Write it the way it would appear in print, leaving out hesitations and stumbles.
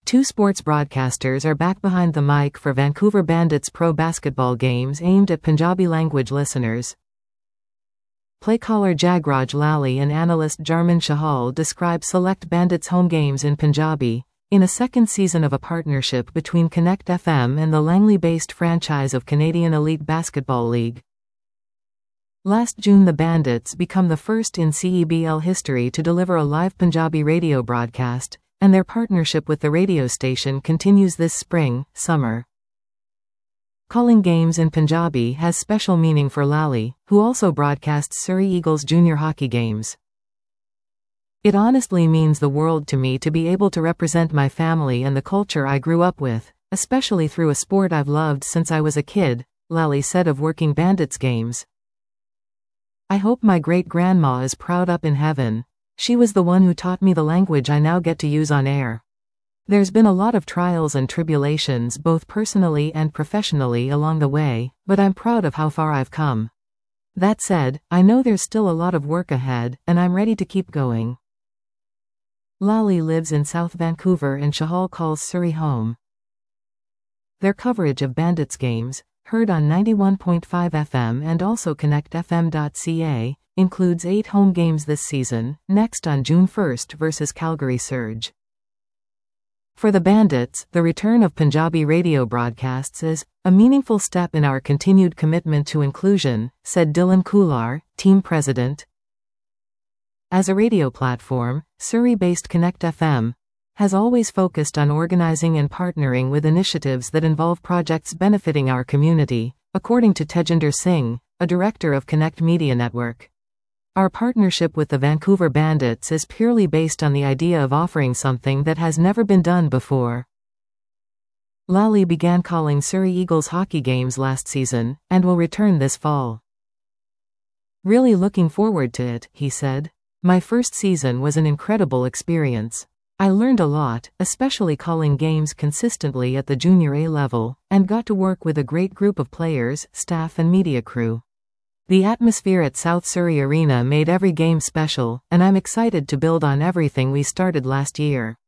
Two sports broadcasters are back behind the mic for Vancouver Bandits pro basketball games aimed at Punjabi language listeners. Play caller Jagraj Lally and analyst Jarman Shahal describe select Bandits home games in Punjabi, in a second season of a partnership between Connect FM and the Langley-based franchise of Canadian Elite Basketball League. Last June, the Bandits become the first in CEBL history to deliver a live Punjabi radio broadcast, and their partnership with the radio station continues this spring, summer. Calling games in Punjabi has special meaning for Lally, who also broadcasts Surrey Eagles junior hockey games. It honestly means the world to me to be able to represent my family and the culture I grew up with, especially through a sport I've loved since I was a kid, Lally said of working Bandits games. I hope my great-grandma is proud up in heaven. She was the one who taught me the language I now get to use on air. There's been a lot of trials and tribulations both personally and professionally along the way, but I'm proud of how far I've come. That said, I know there's still a lot of work ahead, and I'm ready to keep going. Lally lives in South Vancouver and Shahal calls Surrey home. Their coverage of Bandits games, heard on 91.5 FM and also connectfm.ca, includes 8 home games this season, next on June 1st versus Calgary Surge. For the Bandits, the return of Punjabi radio broadcasts is a meaningful step in our continued commitment to inclusion, said Dylan Kular, team president. As a radio platform, Surrey-based Connect FM has always focused on organizing and partnering with initiatives that involve projects benefiting our community, according to Tejinder Singh, a director of Connect Media Network. Our partnership with the Vancouver Bandits is purely based on the idea of offering something that has never been done before. Lally began calling Surrey Eagles hockey games last season, and will return this fall. Really looking forward to it, he said. My first season was an incredible experience. I learned a lot, especially calling games consistently at the Junior A level, and got to work with a great group of players, staff and media crew. The atmosphere at South Surrey Arena made every game special, and I'm excited to build on everything we started last year.